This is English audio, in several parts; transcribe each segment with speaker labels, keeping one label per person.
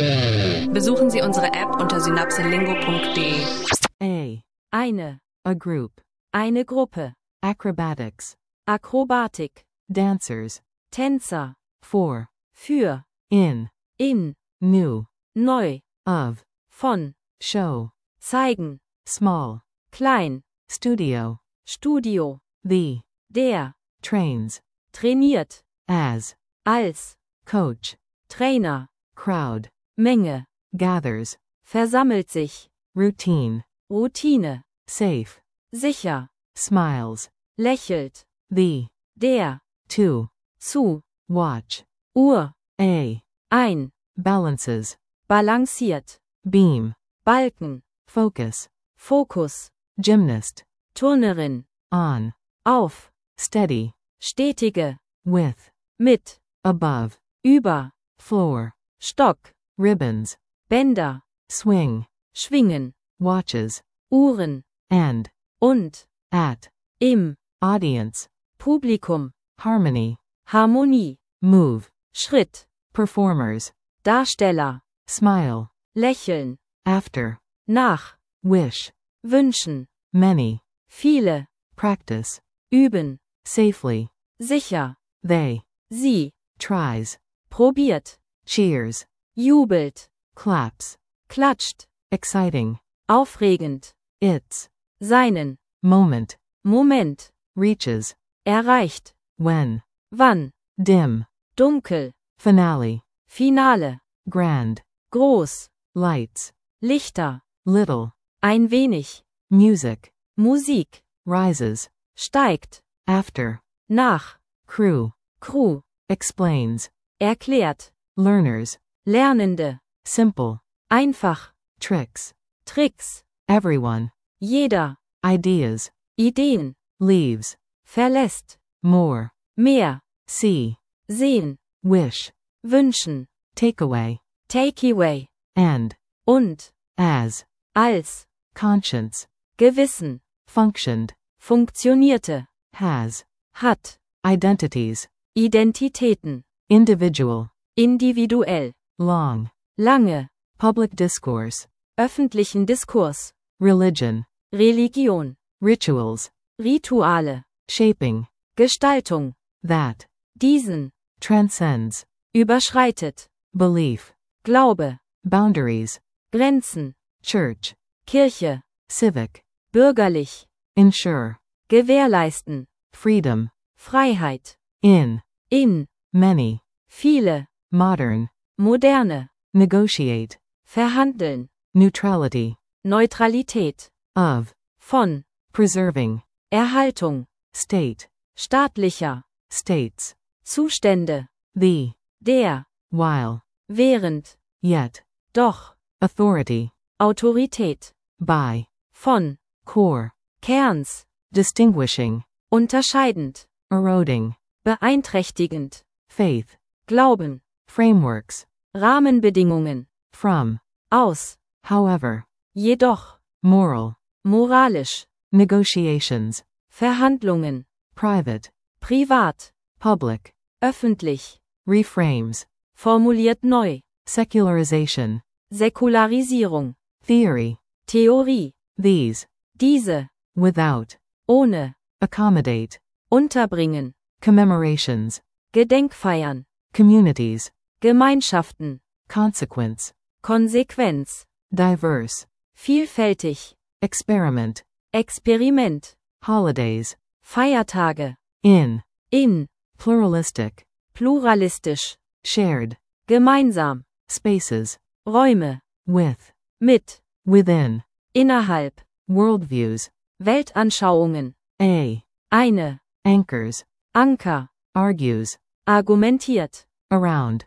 Speaker 1: Besuchen Sie unsere App unter synapselingo.de.
Speaker 2: A group.
Speaker 3: Eine Gruppe.
Speaker 2: Acrobatics.
Speaker 3: Akrobatik.
Speaker 2: Dancers.
Speaker 3: Tänzer.
Speaker 2: For.
Speaker 3: Für.
Speaker 2: In. New.
Speaker 3: Neu.
Speaker 2: Of.
Speaker 3: Von.
Speaker 2: Show.
Speaker 3: Zeigen.
Speaker 2: Small.
Speaker 3: Klein.
Speaker 2: Studio.
Speaker 3: Studio.
Speaker 2: The.
Speaker 3: Der.
Speaker 2: Trains.
Speaker 3: Trainiert.
Speaker 2: As.
Speaker 3: Als.
Speaker 2: Coach.
Speaker 3: Trainer.
Speaker 2: Crowd.
Speaker 3: Menge.
Speaker 2: Gathers.
Speaker 3: Versammelt sich.
Speaker 2: Routine.
Speaker 3: Routine.
Speaker 2: Safe.
Speaker 3: Sicher.
Speaker 2: Smiles.
Speaker 3: Lächelt.
Speaker 2: The.
Speaker 3: Der.
Speaker 2: To.
Speaker 3: Zu.
Speaker 2: Watch.
Speaker 3: Uhr.
Speaker 2: Ein.
Speaker 3: Ein.
Speaker 2: Balances.
Speaker 3: Balanciert.
Speaker 2: Beam.
Speaker 3: Balken.
Speaker 2: Focus.
Speaker 3: Fokus.
Speaker 2: Gymnast.
Speaker 3: Turnerin.
Speaker 2: On.
Speaker 3: Auf.
Speaker 2: Steady.
Speaker 3: Stetige.
Speaker 2: With.
Speaker 3: Mit.
Speaker 2: Above.
Speaker 3: Über.
Speaker 2: Floor.
Speaker 3: Stock.
Speaker 2: Ribbons.
Speaker 3: Bänder.
Speaker 2: Swing.
Speaker 3: Schwingen.
Speaker 2: Watches.
Speaker 3: Uhren.
Speaker 2: And.
Speaker 3: Und.
Speaker 2: At.
Speaker 3: Im.
Speaker 2: Audience.
Speaker 3: Publikum.
Speaker 2: Harmony.
Speaker 3: Harmonie.
Speaker 2: Move.
Speaker 3: Schritt.
Speaker 2: Performers.
Speaker 3: Darsteller.
Speaker 2: Smile.
Speaker 3: Lächeln.
Speaker 2: After.
Speaker 3: Nach.
Speaker 2: Wish.
Speaker 3: Wünschen.
Speaker 2: Many.
Speaker 3: Viele.
Speaker 2: Practice.
Speaker 3: Üben.
Speaker 2: Safely.
Speaker 3: Sicher.
Speaker 2: They.
Speaker 3: Sie.
Speaker 2: Tries.
Speaker 3: Probiert.
Speaker 2: Cheers.
Speaker 3: Jubelt.
Speaker 2: Claps.
Speaker 3: Klatscht.
Speaker 2: Exciting.
Speaker 3: Aufregend.
Speaker 2: Its.
Speaker 3: Seinen.
Speaker 2: Moment.
Speaker 3: Moment.
Speaker 2: Reaches.
Speaker 3: Erreicht.
Speaker 2: When.
Speaker 3: Wann.
Speaker 2: Dim.
Speaker 3: Dunkel.
Speaker 2: Finale.
Speaker 3: Finale.
Speaker 2: Grand.
Speaker 3: Groß.
Speaker 2: Lights.
Speaker 3: Lichter.
Speaker 2: Little.
Speaker 3: Ein wenig.
Speaker 2: Music.
Speaker 3: Musik.
Speaker 2: Rises.
Speaker 3: Steigt.
Speaker 2: After.
Speaker 3: Nach.
Speaker 2: Crew.
Speaker 3: Crew.
Speaker 2: Explains.
Speaker 3: Erklärt.
Speaker 2: Learners.
Speaker 3: Lernende.
Speaker 2: Simple.
Speaker 3: Einfach.
Speaker 2: Tricks.
Speaker 3: Tricks.
Speaker 2: Everyone.
Speaker 3: Jeder.
Speaker 2: Ideas.
Speaker 3: Ideen.
Speaker 2: Leaves.
Speaker 3: Verlässt.
Speaker 2: More.
Speaker 3: Mehr.
Speaker 2: See.
Speaker 3: Sehen.
Speaker 2: Wish.
Speaker 3: Wünschen.
Speaker 2: Takeaway.
Speaker 3: Takeaway.
Speaker 2: And.
Speaker 3: Und.
Speaker 2: As.
Speaker 3: Als.
Speaker 2: Conscience.
Speaker 3: Gewissen.
Speaker 2: Functioned.
Speaker 3: Funktionierte.
Speaker 2: Has.
Speaker 3: Hat.
Speaker 2: Identities.
Speaker 3: Identitäten.
Speaker 2: Individual.
Speaker 3: Individuell.
Speaker 2: Long.
Speaker 3: Lange.
Speaker 2: Public discourse.
Speaker 3: Öffentlichen Diskurs.
Speaker 2: Religion.
Speaker 3: Religion.
Speaker 2: Rituals.
Speaker 3: Rituale.
Speaker 2: Shaping.
Speaker 3: Gestaltung.
Speaker 2: That.
Speaker 3: Diesen.
Speaker 2: Transcends.
Speaker 3: Überschreitet.
Speaker 2: Belief.
Speaker 3: Glaube.
Speaker 2: Boundaries.
Speaker 3: Grenzen.
Speaker 2: Church.
Speaker 3: Kirche.
Speaker 2: Civic.
Speaker 3: Bürgerlich.
Speaker 2: Ensure.
Speaker 3: Gewährleisten.
Speaker 2: Freedom.
Speaker 3: Freiheit.
Speaker 2: In. Many.
Speaker 3: Viele.
Speaker 2: Modern.
Speaker 3: Moderne.
Speaker 2: Negotiate.
Speaker 3: Verhandeln.
Speaker 2: Neutrality.
Speaker 3: Neutralität.
Speaker 2: Of.
Speaker 3: Von.
Speaker 2: Preserving.
Speaker 3: Erhaltung.
Speaker 2: State.
Speaker 3: Staatlicher.
Speaker 2: States.
Speaker 3: Zustände.
Speaker 2: The.
Speaker 3: Der.
Speaker 2: While.
Speaker 3: Während.
Speaker 2: Yet.
Speaker 3: Doch.
Speaker 2: Authority.
Speaker 3: Autorität.
Speaker 2: By.
Speaker 3: Von.
Speaker 2: Core.
Speaker 3: Kerns.
Speaker 2: Distinguishing.
Speaker 3: Unterscheidend.
Speaker 2: Eroding.
Speaker 3: Beeinträchtigend.
Speaker 2: Faith.
Speaker 3: Glauben.
Speaker 2: Frameworks.
Speaker 3: Rahmenbedingungen.
Speaker 2: From.
Speaker 3: Aus.
Speaker 2: However.
Speaker 3: Jedoch.
Speaker 2: Moral.
Speaker 3: Moralisch.
Speaker 2: Negotiations.
Speaker 3: Verhandlungen.
Speaker 2: Private.
Speaker 3: Privat.
Speaker 2: Public.
Speaker 3: Öffentlich.
Speaker 2: Reframes.
Speaker 3: Formuliert neu.
Speaker 2: Secularization.
Speaker 3: Säkularisierung.
Speaker 2: Theory.
Speaker 3: Theorie.
Speaker 2: These.
Speaker 3: Diese.
Speaker 2: Without.
Speaker 3: Ohne.
Speaker 2: Accommodate.
Speaker 3: Unterbringen.
Speaker 2: Commemorations.
Speaker 3: Gedenkfeiern.
Speaker 2: Communities.
Speaker 3: Gemeinschaften.
Speaker 2: Consequence.
Speaker 3: Konsequenz.
Speaker 2: Diverse.
Speaker 3: Vielfältig.
Speaker 2: Experiment.
Speaker 3: Experiment.
Speaker 2: Holidays.
Speaker 3: Feiertage.
Speaker 2: In.
Speaker 3: Pluralistic. Pluralistisch.
Speaker 2: Shared.
Speaker 3: Gemeinsam.
Speaker 2: Spaces.
Speaker 3: Räume.
Speaker 2: With.
Speaker 3: Mit.
Speaker 2: Within.
Speaker 3: Innerhalb.
Speaker 2: Worldviews.
Speaker 3: Weltanschauungen. Eine.
Speaker 2: Anchors.
Speaker 3: Anker.
Speaker 2: Argues.
Speaker 3: Argumentiert.
Speaker 2: Around.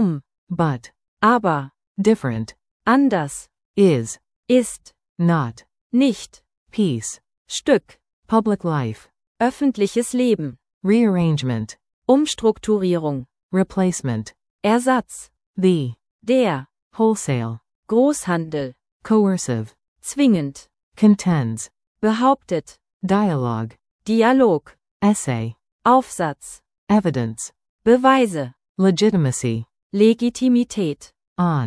Speaker 2: But.
Speaker 3: Aber.
Speaker 2: Different.
Speaker 3: Anders.
Speaker 2: Is.
Speaker 3: Ist.
Speaker 2: Not.
Speaker 3: Nicht.
Speaker 2: Piece.
Speaker 3: Stück.
Speaker 2: Public life.
Speaker 3: Öffentliches Leben.
Speaker 2: Rearrangement.
Speaker 3: Umstrukturierung.
Speaker 2: Replacement.
Speaker 3: Ersatz.
Speaker 2: The.
Speaker 3: Der.
Speaker 2: Wholesale.
Speaker 3: Großhandel.
Speaker 2: Coercive.
Speaker 3: Zwingend.
Speaker 2: Contends.
Speaker 3: Behauptet.
Speaker 2: Dialogue.
Speaker 3: Dialog.
Speaker 2: Essay.
Speaker 3: Aufsatz.
Speaker 2: Evidence.
Speaker 3: Beweise.
Speaker 2: Legitimacy.
Speaker 3: Legitimität.
Speaker 2: On.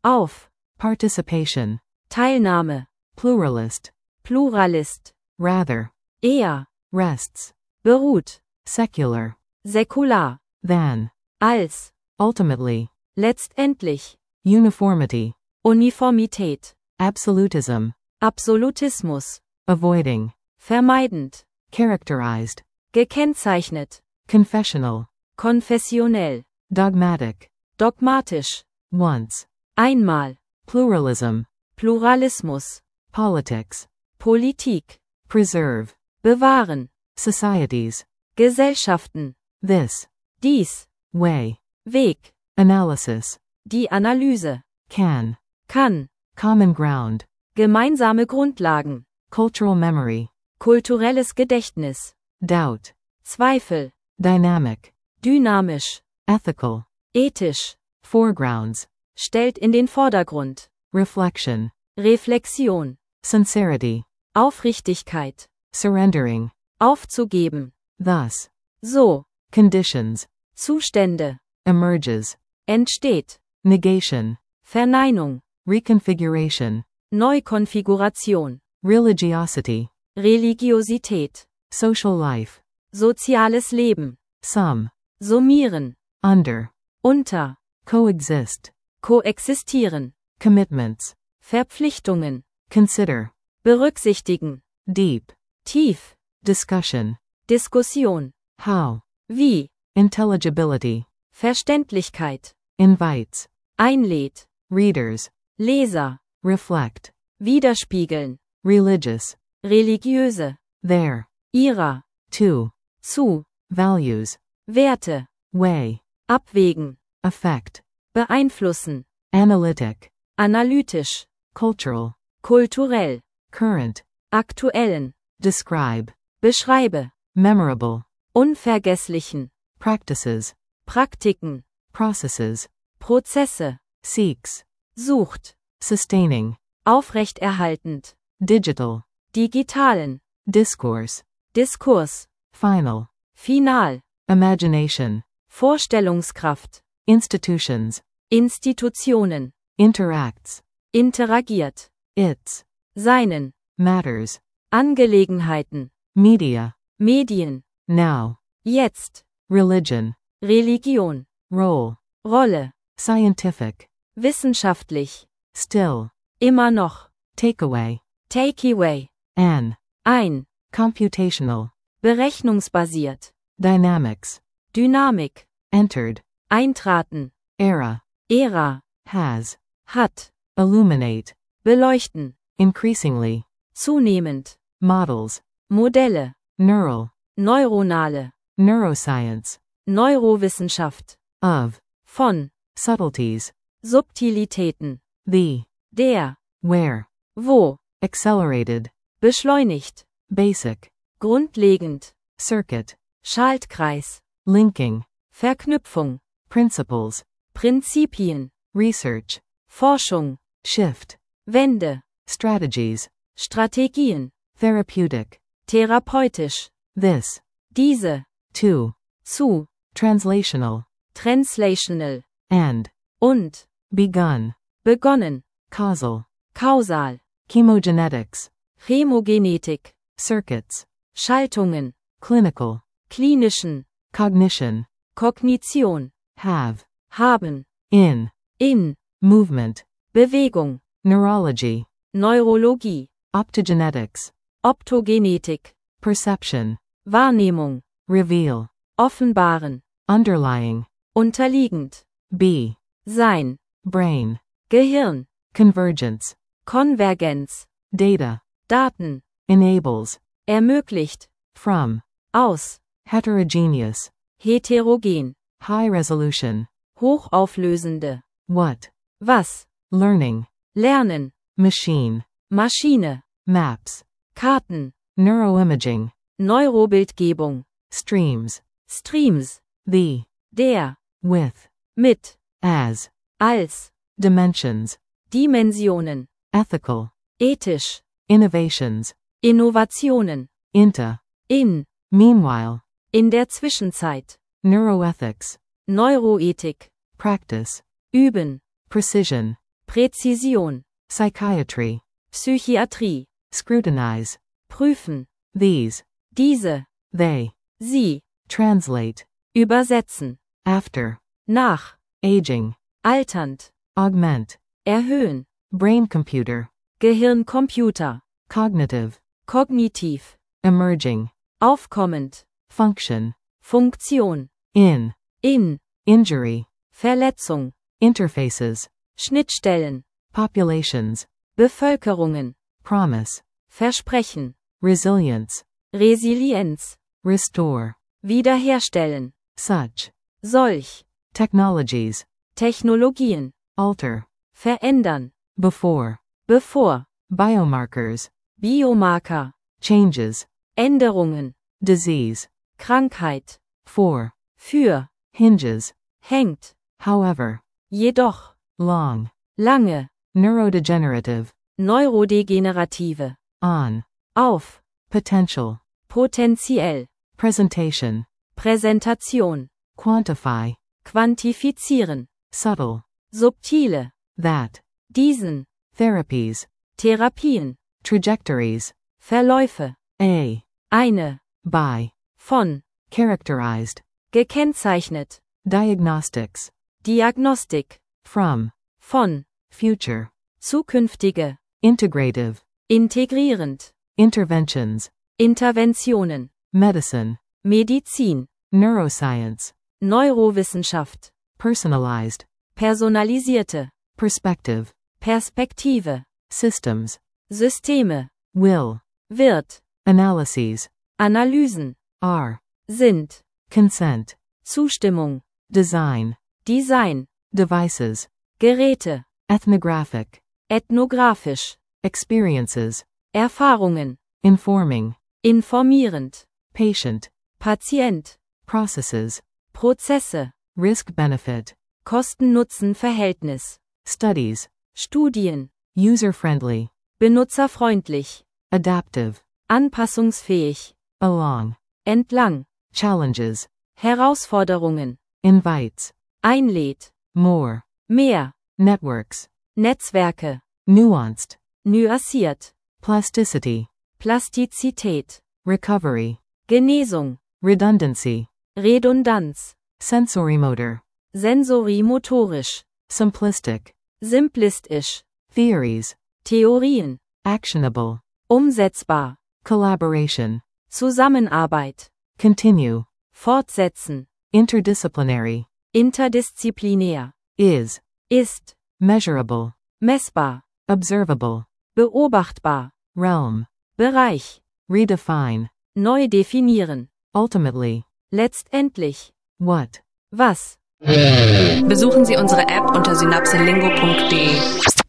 Speaker 3: auf,
Speaker 2: participation,
Speaker 3: Teilnahme,
Speaker 2: pluralist,
Speaker 3: Pluralist,
Speaker 2: rather,
Speaker 3: eher,
Speaker 2: rests,
Speaker 3: beruht,
Speaker 2: secular,
Speaker 3: säkular,
Speaker 2: than,
Speaker 3: als,
Speaker 2: ultimately,
Speaker 3: letztendlich,
Speaker 2: uniformity,
Speaker 3: Uniformität,
Speaker 2: absolutism,
Speaker 3: Absolutismus,
Speaker 2: avoiding,
Speaker 3: vermeidend,
Speaker 2: characterized,
Speaker 3: gekennzeichnet,
Speaker 2: confessional,
Speaker 3: konfessionell,
Speaker 2: dogmatic,
Speaker 3: dogmatisch,
Speaker 2: once,
Speaker 3: einmal,
Speaker 2: pluralism,
Speaker 3: Pluralismus,
Speaker 2: politics,
Speaker 3: Politik,
Speaker 2: preserve,
Speaker 3: bewahren,
Speaker 2: societies,
Speaker 3: Gesellschaften,
Speaker 2: this,
Speaker 3: dies,
Speaker 2: way,
Speaker 3: Weg,
Speaker 2: analysis,
Speaker 3: die Analyse,
Speaker 2: can,
Speaker 3: kann,
Speaker 2: common ground,
Speaker 3: gemeinsame Grundlagen,
Speaker 2: cultural memory,
Speaker 3: kulturelles Gedächtnis,
Speaker 2: doubt,
Speaker 3: Zweifel,
Speaker 2: dynamic,
Speaker 3: dynamisch,
Speaker 2: ethical,
Speaker 3: ethisch,
Speaker 2: foregrounds,
Speaker 3: stellt in den Vordergrund,
Speaker 2: reflection,
Speaker 3: Reflexion,
Speaker 2: sincerity,
Speaker 3: Aufrichtigkeit,
Speaker 2: surrendering,
Speaker 3: aufzugeben,
Speaker 2: thus,
Speaker 3: so,
Speaker 2: conditions,
Speaker 3: Zustände,
Speaker 2: emerges,
Speaker 3: entsteht,
Speaker 2: negation,
Speaker 3: Verneinung,
Speaker 2: reconfiguration,
Speaker 3: Neukonfiguration,
Speaker 2: religiosity,
Speaker 3: Religiosität,
Speaker 2: social life,
Speaker 3: soziales Leben,
Speaker 2: some,
Speaker 3: summieren,
Speaker 2: under,
Speaker 3: unter,
Speaker 2: coexist,
Speaker 3: koexistieren,
Speaker 2: commitments,
Speaker 3: Verpflichtungen,
Speaker 2: consider,
Speaker 3: berücksichtigen,
Speaker 2: deep,
Speaker 3: tief,
Speaker 2: discussion,
Speaker 3: Diskussion,
Speaker 2: how,
Speaker 3: wie,
Speaker 2: intelligibility,
Speaker 3: Verständlichkeit,
Speaker 2: invites,
Speaker 3: einlädt,
Speaker 2: readers,
Speaker 3: Leser,
Speaker 2: reflect,
Speaker 3: widerspiegeln,
Speaker 2: religious,
Speaker 3: religiöse,
Speaker 2: there,
Speaker 3: ihrer,
Speaker 2: to,
Speaker 3: zu,
Speaker 2: values,
Speaker 3: Werte,
Speaker 2: way,
Speaker 3: abwägen,
Speaker 2: affect,
Speaker 3: beeinflussen,
Speaker 2: analytic,
Speaker 3: analytisch,
Speaker 2: cultural,
Speaker 3: kulturell,
Speaker 2: current,
Speaker 3: aktuellen,
Speaker 2: describe,
Speaker 3: beschreibe,
Speaker 2: memorable,
Speaker 3: unvergesslichen,
Speaker 2: practices,
Speaker 3: Praktiken,
Speaker 2: processes,
Speaker 3: Prozesse,
Speaker 2: seeks,
Speaker 3: sucht,
Speaker 2: sustaining,
Speaker 3: aufrechterhaltend,
Speaker 2: digital,
Speaker 3: digitalen,
Speaker 2: discourse,
Speaker 3: Diskurs,
Speaker 2: final,
Speaker 3: final,
Speaker 2: imagination,
Speaker 3: Vorstellungskraft,
Speaker 2: institutions,
Speaker 3: Institutionen,
Speaker 2: interacts,
Speaker 3: interagiert,
Speaker 2: its,
Speaker 3: seinen,
Speaker 2: matters,
Speaker 3: Angelegenheiten,
Speaker 2: media,
Speaker 3: Medien,
Speaker 2: now,
Speaker 3: jetzt,
Speaker 2: religion,
Speaker 3: Religion,
Speaker 2: role,
Speaker 3: Rolle,
Speaker 2: scientific,
Speaker 3: wissenschaftlich,
Speaker 2: still,
Speaker 3: immer noch,
Speaker 2: takeaway,
Speaker 3: Takeaway,
Speaker 2: an,
Speaker 3: ein,
Speaker 2: computational,
Speaker 3: berechnungsbasiert,
Speaker 2: dynamics,
Speaker 3: Dynamik,
Speaker 2: entered,
Speaker 3: eintraten,
Speaker 2: era,
Speaker 3: Ära,
Speaker 2: has,
Speaker 3: hat,
Speaker 2: illuminate,
Speaker 3: beleuchten,
Speaker 2: increasingly,
Speaker 3: zunehmend,
Speaker 2: models,
Speaker 3: Modelle,
Speaker 2: neural,
Speaker 3: neuronale,
Speaker 2: neuroscience,
Speaker 3: Neurowissenschaft,
Speaker 2: of,
Speaker 3: von,
Speaker 2: subtleties,
Speaker 3: Subtilitäten,
Speaker 2: the,
Speaker 3: der,
Speaker 2: where,
Speaker 3: wo,
Speaker 2: accelerated,
Speaker 3: beschleunigt,
Speaker 2: basic,
Speaker 3: grundlegend,
Speaker 2: circuit,
Speaker 3: Schaltkreis,
Speaker 2: linking,
Speaker 3: Verknüpfung,
Speaker 2: principles,
Speaker 3: Prinzipien,
Speaker 2: research,
Speaker 3: Forschung,
Speaker 2: shift,
Speaker 3: Wende,
Speaker 2: strategies,
Speaker 3: Strategien,
Speaker 2: therapeutic,
Speaker 3: therapeutisch,
Speaker 2: this,
Speaker 3: diese,
Speaker 2: to,
Speaker 3: zu,
Speaker 2: translational,
Speaker 3: translational,
Speaker 2: and,
Speaker 3: und,
Speaker 2: begun,
Speaker 3: begonnen,
Speaker 2: causal,
Speaker 3: kausal,
Speaker 2: chemogenetics,
Speaker 3: Chemogenetik,
Speaker 2: circuits,
Speaker 3: Schaltungen,
Speaker 2: clinical,
Speaker 3: klinischen,
Speaker 2: cognition,
Speaker 3: Kognition,
Speaker 2: have,
Speaker 3: haben,
Speaker 2: in, movement,
Speaker 3: Bewegung,
Speaker 2: neurology,
Speaker 3: Neurologie,
Speaker 2: optogenetics,
Speaker 3: Optogenetik,
Speaker 2: perception,
Speaker 3: Wahrnehmung,
Speaker 2: reveal,
Speaker 3: offenbaren,
Speaker 2: underlying,
Speaker 3: unterliegend,
Speaker 2: be,
Speaker 3: sein,
Speaker 2: brain,
Speaker 3: Gehirn,
Speaker 2: convergence,
Speaker 3: Konvergenz,
Speaker 2: data,
Speaker 3: Daten,
Speaker 2: enables,
Speaker 3: ermöglicht,
Speaker 2: from,
Speaker 3: aus,
Speaker 2: heterogeneous,
Speaker 3: heterogen,
Speaker 2: high resolution,
Speaker 3: hochauflösende,
Speaker 2: what,
Speaker 3: was,
Speaker 2: learning,
Speaker 3: lernen,
Speaker 2: machine,
Speaker 3: Maschine,
Speaker 2: maps,
Speaker 3: Karten,
Speaker 2: neuroimaging,
Speaker 3: Neurobildgebung,
Speaker 2: streams,
Speaker 3: Streams,
Speaker 2: the,
Speaker 3: der,
Speaker 2: with,
Speaker 3: mit,
Speaker 2: as,
Speaker 3: als,
Speaker 2: dimensions,
Speaker 3: Dimensionen,
Speaker 2: ethical,
Speaker 3: ethisch,
Speaker 2: innovations,
Speaker 3: Innovationen,
Speaker 2: into,
Speaker 3: in,
Speaker 2: meanwhile,
Speaker 3: in der Zwischenzeit,
Speaker 2: neuroethics,
Speaker 3: Neuroethik,
Speaker 2: practice,
Speaker 3: üben,
Speaker 2: precision,
Speaker 3: Präzision,
Speaker 2: psychiatry,
Speaker 3: Psychiatrie,
Speaker 2: scrutinize,
Speaker 3: prüfen,
Speaker 2: these,
Speaker 3: diese,
Speaker 2: they,
Speaker 3: sie,
Speaker 2: translate,
Speaker 3: übersetzen,
Speaker 2: after,
Speaker 3: nach,
Speaker 2: aging,
Speaker 3: alternd,
Speaker 2: augment,
Speaker 3: erhöhen,
Speaker 2: brain computer,
Speaker 3: Gehirn-Computer,
Speaker 2: cognitive,
Speaker 3: kognitiv,
Speaker 2: emerging,
Speaker 3: aufkommend,
Speaker 2: function,
Speaker 3: Funktion,
Speaker 2: in, injury,
Speaker 3: Verletzung,
Speaker 2: interfaces,
Speaker 3: Schnittstellen,
Speaker 2: populations,
Speaker 3: Bevölkerungen,
Speaker 2: promise,
Speaker 3: Versprechen,
Speaker 2: resilience,
Speaker 3: Resilienz,
Speaker 2: restore,
Speaker 3: wiederherstellen,
Speaker 2: such,
Speaker 3: solch,
Speaker 2: technologies,
Speaker 3: Technologien,
Speaker 2: alter,
Speaker 3: verändern,
Speaker 2: before,
Speaker 3: bevor,
Speaker 2: biomarkers,
Speaker 3: Biomarker,
Speaker 2: changes,
Speaker 3: Änderungen,
Speaker 2: disease,
Speaker 3: Krankheit,
Speaker 2: for,
Speaker 3: für,
Speaker 2: hinges,
Speaker 3: hängt,
Speaker 2: however,
Speaker 3: jedoch,
Speaker 2: long,
Speaker 3: lange,
Speaker 2: neurodegenerative,
Speaker 3: neurodegenerative,
Speaker 2: on,
Speaker 3: auf,
Speaker 2: potential,
Speaker 3: potenziell,
Speaker 2: presentation,
Speaker 3: Präsentation,
Speaker 2: quantify,
Speaker 3: quantifizieren,
Speaker 2: subtle,
Speaker 3: subtile,
Speaker 2: that,
Speaker 3: diesen,
Speaker 2: therapies,
Speaker 3: Therapien,
Speaker 2: trajectories,
Speaker 3: Verläufe, eine,
Speaker 2: by,
Speaker 3: von,
Speaker 2: characterized,
Speaker 3: gekennzeichnet,
Speaker 2: diagnostics,
Speaker 3: Diagnostik,
Speaker 2: from,
Speaker 3: von,
Speaker 2: future,
Speaker 3: zukünftige,
Speaker 2: integrative,
Speaker 3: integrierend,
Speaker 2: interventions,
Speaker 3: Interventionen,
Speaker 2: medicine,
Speaker 3: Medizin,
Speaker 2: neuroscience,
Speaker 3: Neurowissenschaft,
Speaker 2: personalized,
Speaker 3: personalisierte,
Speaker 2: perspective,
Speaker 3: Perspektive,
Speaker 2: systems,
Speaker 3: Systeme,
Speaker 2: will,
Speaker 3: wird,
Speaker 2: analyses,
Speaker 3: Analysen,
Speaker 2: are,
Speaker 3: sind,
Speaker 2: consent,
Speaker 3: Zustimmung,
Speaker 2: design,
Speaker 3: Design,
Speaker 2: devices,
Speaker 3: Geräte,
Speaker 2: ethnographic,
Speaker 3: ethnografisch,
Speaker 2: experiences,
Speaker 3: Erfahrungen,
Speaker 2: informing,
Speaker 3: informierend,
Speaker 2: patient,
Speaker 3: Patient,
Speaker 2: processes,
Speaker 3: Prozesse,
Speaker 2: risk-benefit,
Speaker 3: Kosten-Nutzen-Verhältnis,
Speaker 2: studies,
Speaker 3: Studien,
Speaker 2: user-friendly,
Speaker 3: benutzerfreundlich,
Speaker 2: adaptive,
Speaker 3: anpassungsfähig,
Speaker 2: along,
Speaker 3: entlang,
Speaker 2: challenges,
Speaker 3: Herausforderungen,
Speaker 2: invites,
Speaker 3: einlädt,
Speaker 2: more,
Speaker 3: mehr,
Speaker 2: networks,
Speaker 3: Netzwerke,
Speaker 2: nuanced,
Speaker 3: nuanciert,
Speaker 2: plasticity,
Speaker 3: Plastizität,
Speaker 2: recovery,
Speaker 3: Genesung,
Speaker 2: redundancy,
Speaker 3: Redundanz,
Speaker 2: sensorimotor,
Speaker 3: sensorimotorisch,
Speaker 2: simplistic,
Speaker 3: simplistisch,
Speaker 2: theories,
Speaker 3: Theorien,
Speaker 2: actionable,
Speaker 3: umsetzbar,
Speaker 2: collaboration,
Speaker 3: Zusammenarbeit,
Speaker 2: continue,
Speaker 3: fortsetzen,
Speaker 2: interdisciplinary,
Speaker 3: interdisziplinär,
Speaker 2: is,
Speaker 3: ist,
Speaker 2: measurable,
Speaker 3: messbar,
Speaker 2: observable,
Speaker 3: beobachtbar,
Speaker 2: realm,
Speaker 3: Bereich,
Speaker 2: redefine,
Speaker 3: neu definieren,
Speaker 2: ultimately,
Speaker 3: letztendlich,
Speaker 2: what,
Speaker 3: was.
Speaker 1: Besuchen Sie unsere App unter synapselingo.de.